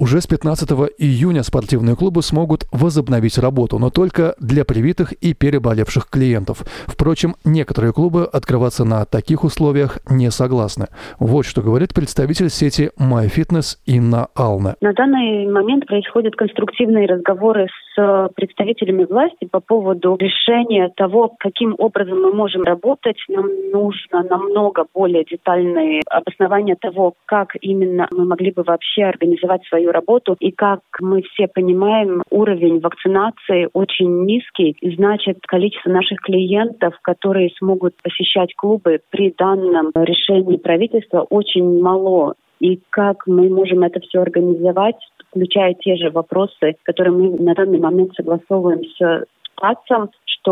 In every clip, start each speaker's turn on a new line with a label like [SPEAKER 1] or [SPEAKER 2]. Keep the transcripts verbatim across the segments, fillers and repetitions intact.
[SPEAKER 1] Уже с пятнадцатого июня спортивные клубы смогут возобновить работу, но только для привитых и переболевших клиентов. Впрочем, некоторые клубы открываться на таких условиях не согласны. Вот что говорит представитель сети MyFitness Инна Ална.
[SPEAKER 2] На данный момент происходят конструктивные разговоры с представителями власти по поводу решения того, каким образом мы можем работать. Нам нужно намного более детальное обоснование того, как именно мы могли бы вообще организовать свою работу. И как мы все понимаем, уровень вакцинации очень низкий. И значит, количество наших клиентов, которые смогут посещать клубы при данном решении правительства, очень мало. И как мы можем это все организовать, включая те же вопросы, которые мы на данный момент согласовываем с ПАЦом,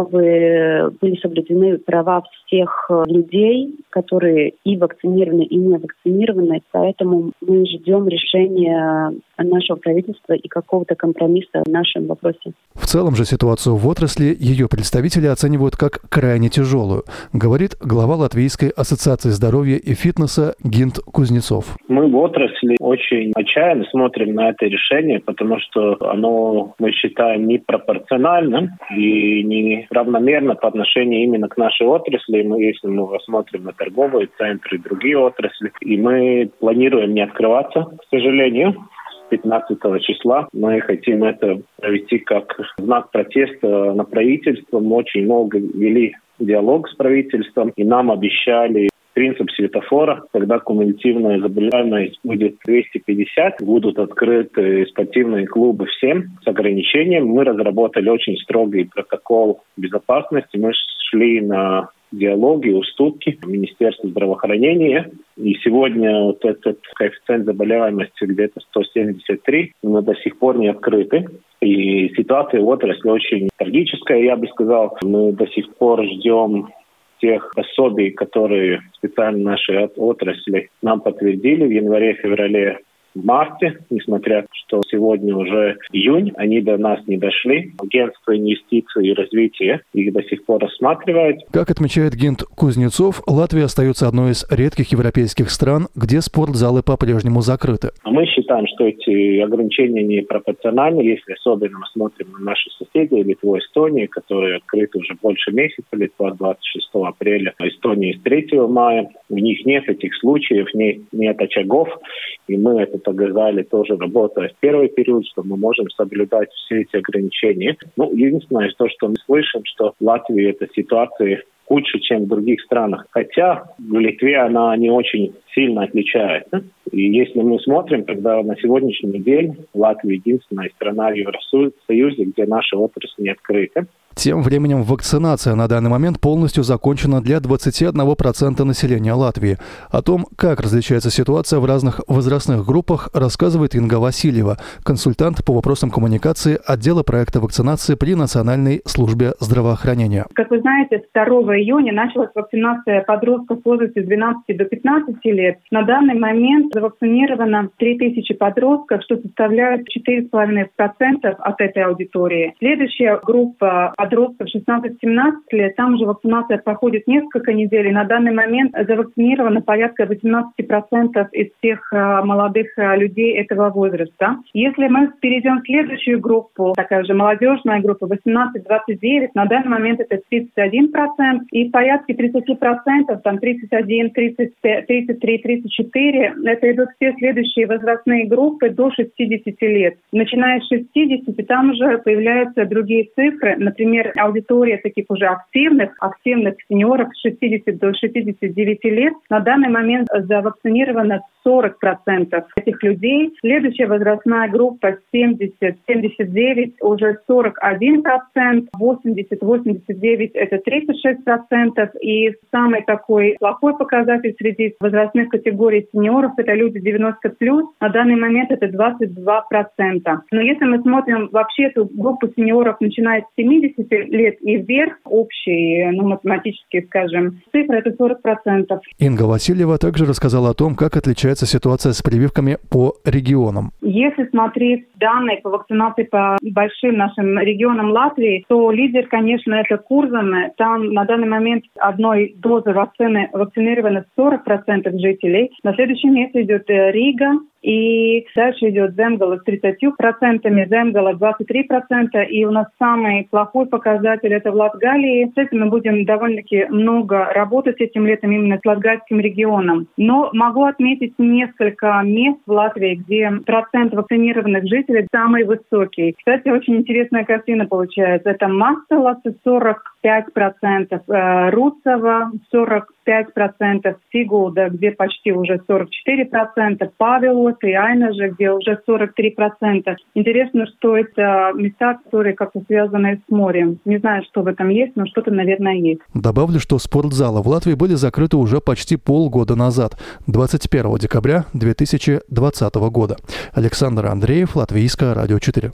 [SPEAKER 2] чтобы были соблюдены права всех людей, которые и вакцинированы, и не вакцинированы. Поэтому мы ждем решения нашего правительства и какого-то компромисса в нашем вопросе.
[SPEAKER 1] В целом же ситуацию в отрасли ее представители оценивают как крайне тяжелую, говорит глава Латвийской ассоциации здоровья и фитнеса Гинт Кузнецов.
[SPEAKER 3] Мы в отрасли очень отчаянно смотрим на это решение, потому что оно, мы считаем, непропорциональным и не равномерно по отношению именно к нашей отрасли. Мы, если мы посмотрим на торговые центры и другие отрасли, и мы планируем не открываться, к сожалению, пятнадцатого числа. Мы хотим это провести как знак протеста на правительство. Мы очень много вели диалог с правительством, и нам обещали принцип светофора, когда кумулятивная заболеваемость будет двести пятьдесят, будут открыты спортивные клубы всем с ограничением. Мы разработали очень строгий протокол безопасности. Мы шли на диалоги, уступки Министерства здравоохранения. И сегодня вот этот коэффициент заболеваемости где-то сто семьдесят три, но до сих пор не открыты. И ситуация в отрасли очень трагическая, я бы сказал. Мы до сих пор ждем тех пособий, которые специально нашей отрасли нам подтвердили в январе-феврале, в марте, несмотря что сегодня уже июнь, они до нас не дошли. Агентство инвестиций и развития их до сих пор рассматривает.
[SPEAKER 1] Как отмечает Гинт Кузнецов, Латвия остается одной из редких европейских стран, где спортзалы по-прежнему закрыты.
[SPEAKER 3] Мы считаем, что эти ограничения непропорциональны, если особенно мы смотрим на наши соседи, Литву и Эстонию, которые открыты уже больше месяца, Литва двадцать шестого апреля, а Эстония с третьего мая. У них нет этих случаев, нет, нет очагов, и мы это доказали тоже, работая в первый период, что мы можем соблюдать все эти ограничения. Ну, единственное, то, что мы слышим, что в Латвии эта ситуация хуже, чем в других странах. Хотя в Литве она не очень сильно отличается. И если мы смотрим, тогда на сегодняшний день Латвия единственная страна в Евросоюзе, где наша отрасль не открыта.
[SPEAKER 1] Тем временем вакцинация на данный момент полностью закончена для двадцати одного процента населения Латвии. О том, как различается ситуация в разных возрастных группах, рассказывает Инга Васильева, консультант по вопросам коммуникации отдела проекта вакцинации при Национальной службе здравоохранения.
[SPEAKER 4] Как вы знаете, второго июня началась вакцинация подростков в возрасте с двенадцати до пятнадцати лет. На данный момент завакцинировано три тысячи подростков, что составляет четыре целых пять десятых процента от этой аудитории. Следующая группа подростков шестнадцать-семнадцать лет, там уже вакцинация проходит несколько недель, и на данный момент завакцинировано порядка восемнадцать процентов из всех э, молодых э, людей этого возраста. Если мы перейдем в следующую группу, такая же молодежная группа восемнадцать-двадцать девять, на данный момент это тридцать один процент, и порядка тридцать процентов, там тридцать один, тридцать, тридцать три, тридцать четыре, это идут все следующие возрастные группы до шестидесяти лет. Начиная с шестидесяти, там уже появляются другие цифры, например, Например, аудитория таких уже активных, активных сеньоров с шестидесяти до шестидесяти девяти лет на данный момент завакцинировано сорок процентов этих людей. Следующая возрастная группа семьдесят - семьдесят девять уже сорок один процент, восемьдесят - восемьдесят девять это тридцать шесть процентов. И самый такой плохой показатель среди возрастных категорий сеньоров это люди девяносто плюс. На данный момент это двадцать два процента. Но если мы смотрим вообще эту группу сеньоров, начиная с семидесяти лет и вверх, общие, ну, математические, скажем, цифры это сорок процентов.
[SPEAKER 1] Инга Васильева также рассказала о том, как отличается ситуация с прививками по регионам.
[SPEAKER 4] Если смотреть данные по вакцинации по большим нашим регионам Латвии, то лидер, конечно, это Курзаме. Там на данный момент одной дозы вакцины вакцинировано сорок процентов жителей. На следующем месте идет Рига, И дальше идет Земгала с тридцатью процентами, Земгала двадцать три процента. И у нас самый плохой показатель – это в Латгалии. С этим мы будем довольно-таки много работать этим летом именно с латгальским регионом. Но могу отметить несколько мест в Латвии, где процент вакцинированных жителей самый высокий. Кстати, очень интересная картина получается. Это Массалас сорок пять процентов, Руцева сорок пять процентов, Сигулда, где почти уже сорок четыре процента, Павелос и Айнажа, где уже сорок три процента. Интересно, что это места, которые как-то связаны с морем. Не знаю, что в этом есть, но что-то, наверное, есть.
[SPEAKER 1] Добавлю, что спортзалы в Латвии были закрыты уже почти полгода назад, двадцать первого декабря две тысячи двадцатого года. Александр Андреев, Латвийское радио четыре.